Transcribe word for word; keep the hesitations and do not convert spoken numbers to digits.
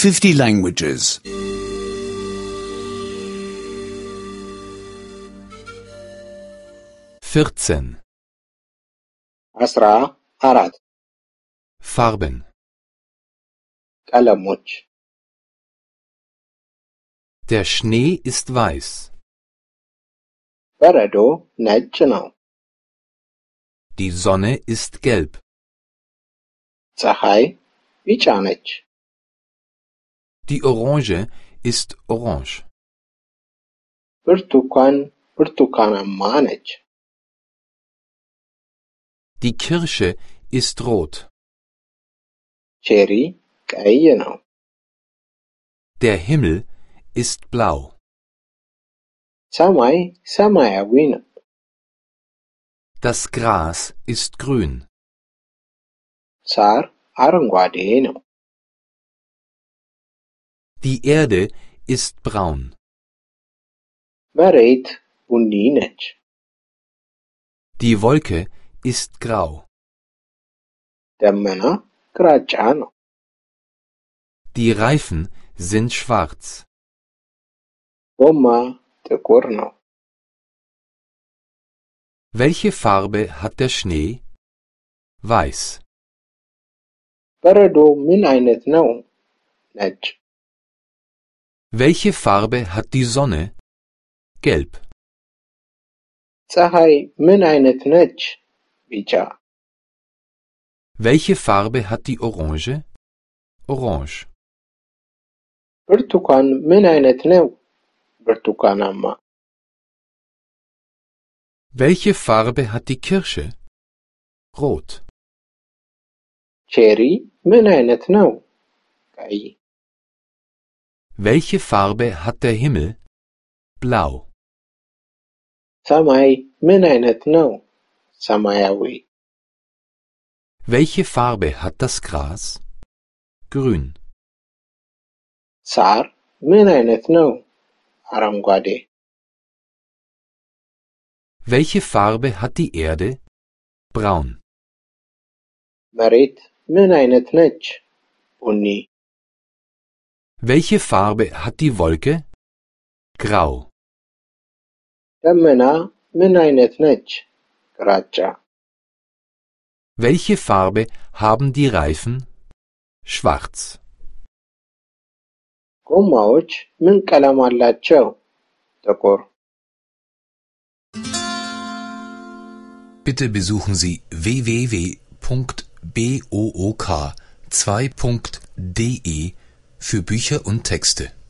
fifty languages. vierzehn. አስራ አራት Farben. ቀለሞች Der Schnee ist weiß. በረዶ ነጭ ነው። Die Sonne ist gelb. ፀሐይ ቢጫ ነች። Die Orange ist orange. ብርቱካን ብርቱካናማ ነች። Die Kirsche ist rot. ቼሪ ቀይ ነው። Der Himmel ist blau. ሰማይ ሰማያዊ ነው። Das Gras ist grün. ሳር አረንጓዴ ነው። Die Erde ist braun. መሬት ቡኒ ነች። Die Wolke ist grau. ደመና ግራጫ ነው። Die Reifen sind schwarz. ጎማ ጥቁር ነው። Welche Farbe hat der Schnee? Weiß. በረዶ ምን አይነት ነው? ነጭ። Welche Farbe hat die Sonne? Gelb. ፀሐይ ምን አይነት ነች? ቢጫ። Welche Farbe hat die Orange? Orange. ብርቱካን ምን አይነት ነው? ብርቱካናማ። Welche Farbe hat die Kirsche? Rot. ቼሪ ምን አይነት ነው? ቀይ። Welche Farbe hat der Himmel? Blau. ሰማይ ምን አይነት ነው? ሰማያዊ። Welche Farbe hat das Gras? Grün. ሳር ምን አይነት ነው? አረንጓዴ። Welche Farbe hat die Erde? Braun. መሬት ምን አይነት ነች? ቡኒ። Welche Farbe hat die Wolke? Grau. ደመና ምን አይነት ነች? ግራጫ። Welche Farbe haben die Reifen? Schwarz. ጎማዎች ምን ቀለም አላቸው? ጥቁር። Bitte besuchen Sie w w w punkt book zwei punkt de für Bücher und Texte.